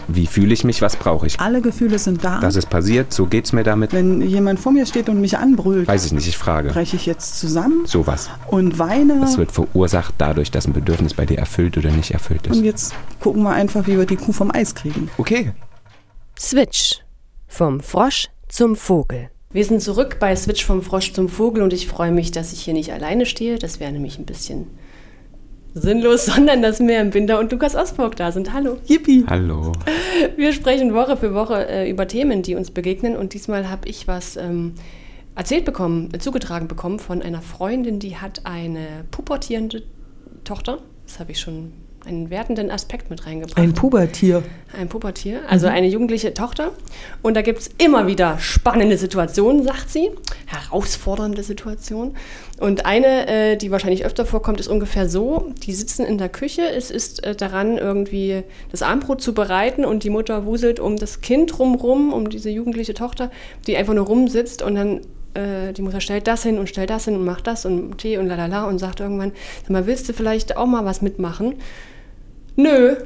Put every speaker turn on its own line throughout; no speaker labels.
Wie fühle ich mich? Was brauche ich?
Alle Gefühle sind da.
Das ist passiert, so geht's mir damit.
Wenn jemand vor mir steht und mich anbrüllt,
Weiß ich nicht, ich frage.
breche ich jetzt zusammen
Sowas.
und weine.
Das wird verursacht dadurch, dass ein Bedürfnis bei dir erfüllt oder nicht erfüllt ist.
Und jetzt gucken wir einfach, wie wir die Kuh vom Eis kriegen.
Okay.
Switch. Vom Frosch zum Vogel.
Wir sind zurück bei Switch vom Frosch zum Vogel und ich freue mich, dass ich hier nicht alleine stehe. Das wäre nämlich ein bisschen sinnlos, sondern dass Miriam Binder und Lukas Osburg da sind. Hallo.
Yippie.
Hallo.
Wir sprechen Woche für Woche über Themen, die uns begegnen und diesmal habe ich was zugetragen bekommen von einer Freundin, die hat eine pubertierende Tochter. Das habe ich schon einen wertenden Aspekt mit reingebracht.
Ein Pubertier.
Ein Pubertier, also eine jugendliche Tochter. Und da gibt es immer wieder spannende Situationen, sagt sie. Herausfordernde Situationen. Und eine, die wahrscheinlich öfter vorkommt, ist ungefähr so. Die sitzen in der Küche, es ist daran, irgendwie das Abendbrot zu bereiten und die Mutter wuselt um das Kind rumrum, um diese jugendliche Tochter, die einfach nur rumsitzt und dann die Mutter stellt das hin und macht das und Tee und lalala und sagt irgendwann, sag mal, willst du vielleicht auch mal was mitmachen? Nö.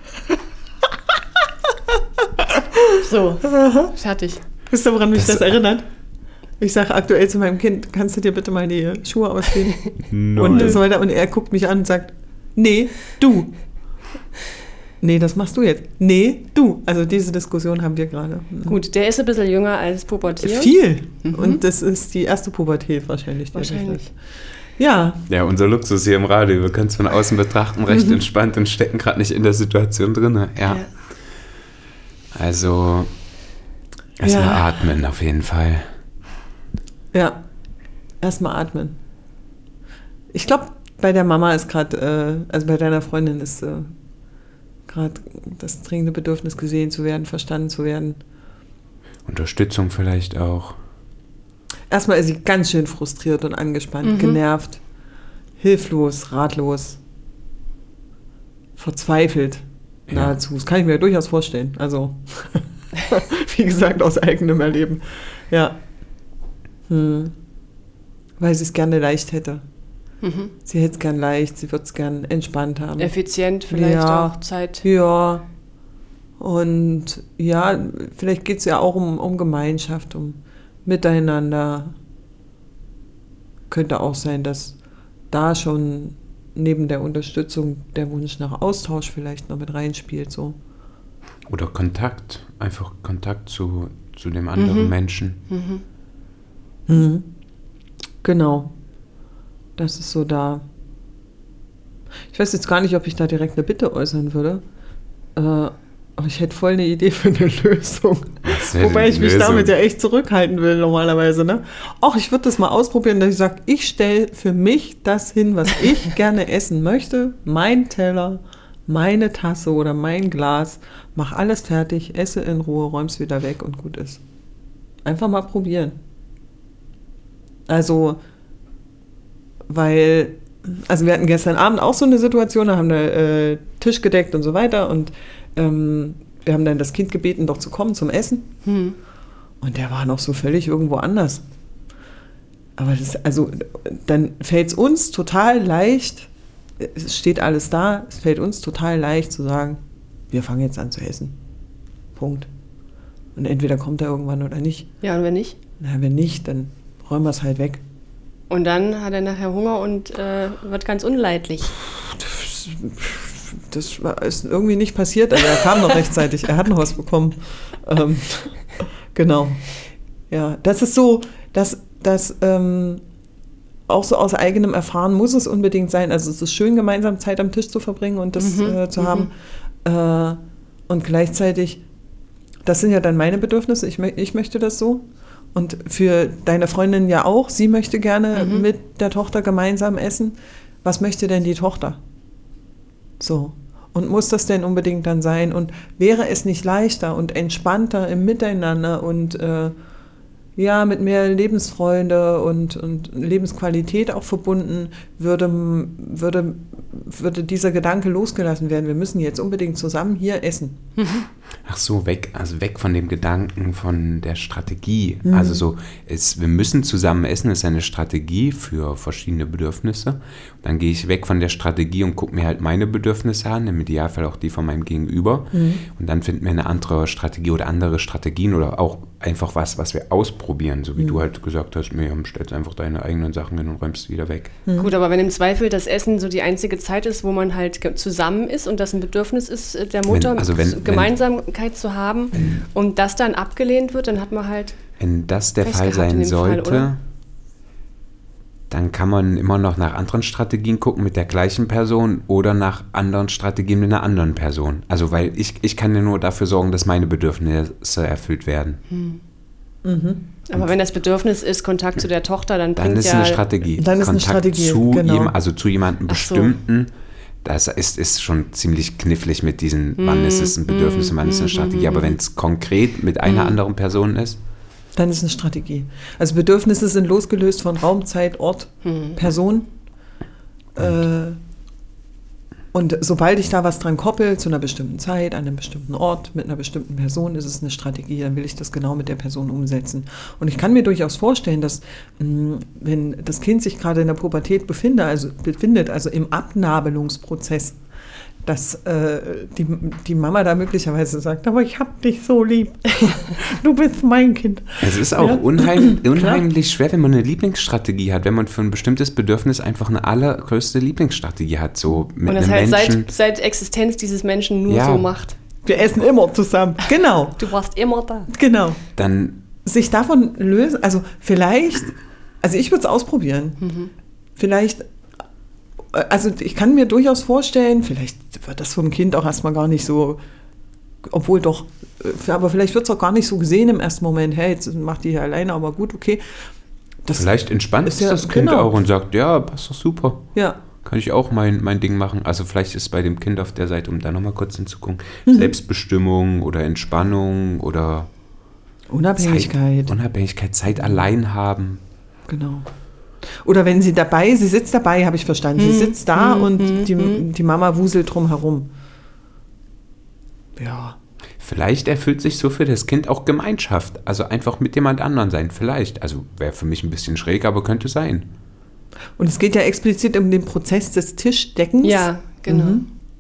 So, fertig.
Wisst ihr, woran mich das erinnert? Ich sage aktuell zu meinem Kind, kannst du dir bitte mal die Schuhe ausziehen? Und so weiter. Und er guckt mich an und sagt, nee, du. Nee, das machst du jetzt. Nee, du. Also diese Diskussion haben wir gerade.
Gut, der ist ein bisschen jünger als Pubertier.
Viel. Und das ist die erste Pubertät wahrscheinlich.
Wahrscheinlich.
Ja.
Ja, unser Luxus hier im Radio. Wir können es von außen betrachten, recht entspannt und stecken gerade nicht in der Situation drin. Ja. Also, erstmal atmen auf jeden Fall.
Ja, erstmal atmen. Ich glaube, bei der Mama ist gerade, also bei deiner Freundin ist gerade das dringende Bedürfnis, gesehen zu werden, verstanden zu werden.
Unterstützung vielleicht auch.
Erstmal ist sie ganz schön frustriert und angespannt, genervt, hilflos, ratlos, verzweifelt nahezu. Das kann ich mir durchaus vorstellen. Also, wie gesagt, aus eigenem Erleben. Ja. Weil sie es gerne leicht hätte. Sie hätte es gern leicht, sie würde es gern entspannt haben.
Effizient vielleicht auch, Zeit.
Ja. Und ja, vielleicht geht es ja auch um Gemeinschaft, um Miteinander. Könnte auch sein, dass da schon neben der Unterstützung der Wunsch nach Austausch vielleicht noch mit reinspielt. So.
Oder Kontakt, einfach Kontakt zu dem anderen Menschen.
Genau. Das ist so da. Ich weiß jetzt gar nicht, ob ich da direkt eine Bitte äußern würde. Aber ich hätte voll eine Idee für eine Lösung. Wobei ich mich damit ja echt zurückhalten will normalerweise. Ne? Auch ich würde das mal ausprobieren, dass ich sage, ich stelle für mich das hin, was ich gerne essen möchte. Mein Teller, meine Tasse oder mein Glas. Mach alles fertig, esse in Ruhe, räum's wieder weg und gut ist. Einfach mal probieren. Also, wir hatten gestern Abend auch so eine Situation, da haben wir Tisch gedeckt und so weiter und wir haben dann das Kind gebeten, doch zu kommen zum Essen. Und der war noch so völlig irgendwo anders. Aber dann fällt es uns total leicht, es steht alles da, es fällt uns total leicht zu sagen, wir fangen jetzt an zu essen. Punkt. Und entweder kommt er irgendwann oder nicht.
Ja, und wenn nicht?
Na, wenn nicht, dann räumen wir es halt weg.
Und dann hat er nachher Hunger und wird ganz unleidlich.
Das ist irgendwie nicht passiert, aber er kam noch rechtzeitig. Er hat noch was bekommen. Genau. Ja, das ist so, dass auch so aus eigenem Erfahren muss es unbedingt sein. Also es ist schön, gemeinsam Zeit am Tisch zu verbringen und das zu haben. Und gleichzeitig, das sind ja dann meine Bedürfnisse. Ich möchte das so. Und für deine Freundin ja auch. Sie möchte gerne mit der Tochter gemeinsam essen. Was möchte denn die Tochter? So. Und muss das denn unbedingt dann sein? Und wäre es nicht leichter und entspannter im Miteinander und mit mehr Lebensfreude und Lebensqualität auch verbunden, würde dieser Gedanke losgelassen werden, wir müssen jetzt unbedingt zusammen hier essen.
Ach so, weg von dem Gedanken, von der Strategie. Also so, wir müssen zusammen essen, ist eine Strategie für verschiedene Bedürfnisse. Dann gehe ich weg von der Strategie und gucke mir halt meine Bedürfnisse an, im Idealfall auch die von meinem Gegenüber. Und dann finden wir eine andere Strategie oder andere Strategien oder auch einfach was wir ausprobieren. So wie du halt gesagt hast, Miriam, stellst einfach deine eigenen Sachen hin und räumst wieder weg.
Gut, aber wenn im Zweifel das Essen so die einzige Zeit ist, wo man halt zusammen ist und das ein Bedürfnis ist der Mutter, Gemeinsamkeit zu haben und das dann abgelehnt wird, dann hat man halt...
Wenn das der
Pech
Fall
gehabt in
sein
dem
sollte,
Fall,
dann kann man immer noch nach anderen Strategien gucken mit der gleichen Person oder nach anderen Strategien mit einer anderen Person. Also weil ich kann ja nur dafür sorgen, dass meine Bedürfnisse erfüllt werden.
Aber wenn das Bedürfnis ist, Kontakt zu der Tochter, dann bringt
ist
ja...
eine Strategie.
Dann ist eine Strategie,
zu
genau.
zu jemandem Bestimmten. Das ist schon ziemlich knifflig mit diesen, wann ist es ein Bedürfnis und wann ist es eine Strategie. Aber wenn es konkret mit einer anderen Person ist,
dann ist eine Strategie. Also Bedürfnisse sind losgelöst von Raum, Zeit, Ort, Person. Und sobald ich da was dran koppel, zu einer bestimmten Zeit, an einem bestimmten Ort, mit einer bestimmten Person, ist es eine Strategie, dann will ich das genau mit der Person umsetzen. Und ich kann mir durchaus vorstellen, dass wenn das Kind sich gerade in der Pubertät befindet, also im Abnabelungsprozess, dass die Mama da möglicherweise sagt, aber ich hab dich so lieb, du bist mein Kind.
Es ist auch unheimlich schwer, wenn man eine Lieblingsstrategie hat, wenn man für ein bestimmtes Bedürfnis einfach eine allergrößte Lieblingsstrategie hat. So mit
und das
einem
halt
Menschen.
seit Existenz dieses Menschen nur so macht.
Wir essen immer zusammen. Genau.
Du warst immer da.
Genau.
Dann
Sich davon lösen, also vielleicht, also ich würde es ausprobieren. Vielleicht, also ich kann mir durchaus vorstellen, vielleicht wird das vom Kind auch erstmal gar nicht so, obwohl doch, aber vielleicht wird es auch gar nicht so gesehen im ersten Moment, hey, jetzt macht die hier alleine, aber gut, okay.
vielleicht entspannt
ist
sich
ja-
das Kind
genau.
auch und sagt, ja, passt doch super.
Ja,
Kann ich auch mein Ding machen. Also vielleicht ist bei dem Kind auf der Seite, um da nochmal kurz hinzugucken, Selbstbestimmung oder Entspannung oder
Unabhängigkeit.
Zeit allein haben.
Genau. Oder wenn sie sitzt dabei, habe ich verstanden. Sie sitzt da und die Mama wuselt drum herum. Ja.
Vielleicht erfüllt sich so für das Kind auch Gemeinschaft. Also einfach mit jemand anderem sein. Vielleicht. Also wäre für mich ein bisschen schräg, aber könnte sein.
Und es geht ja explizit um den Prozess des Tischdeckens.
Ja, genau.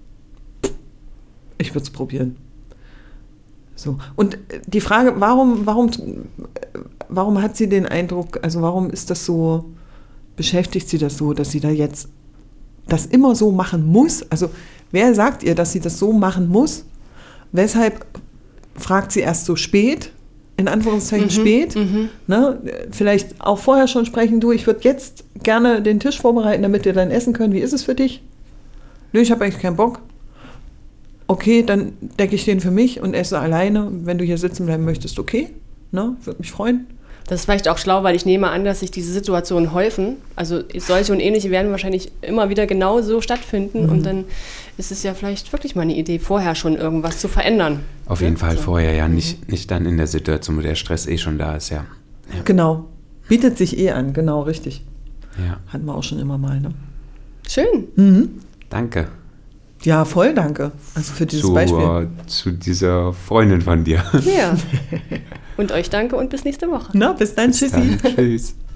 Ich würde es probieren. So. Und die Frage, warum hat sie den Eindruck, also warum ist das so, beschäftigt sie das so, dass sie da jetzt das immer so machen muss? Also wer sagt ihr, dass sie das so machen muss? Weshalb fragt sie erst so spät, in Anführungszeichen spät? Ne? Vielleicht auch vorher schon sprechen, du, ich würde jetzt gerne den Tisch vorbereiten, damit wir dann essen können. Wie ist es für dich? Nö, ich habe eigentlich keinen Bock. Okay, dann decke ich den für mich und esse alleine. Wenn du hier sitzen bleiben möchtest, okay. Ne? Würde mich freuen.
Das ist vielleicht auch schlau, weil ich nehme an, dass sich diese Situationen häufen. Also solche und ähnliche werden wahrscheinlich immer wieder genau so stattfinden. Und dann ist es ja vielleicht wirklich mal eine Idee, vorher schon irgendwas zu verändern.
Auf jeden Fall vorher, ja. Nicht dann in der Situation, wo der Stress schon da ist, ja.
Genau. Bietet sich an, genau, richtig.
Ja.
Hatten wir auch schon immer mal, ne?
Schön.
Danke.
Ja, voll danke. Also für dieses Beispiel.
Zu dieser Freundin von dir.
Ja. Und euch danke und bis nächste Woche.
Na, bis dann, tschüssi.
Dann, tschüss.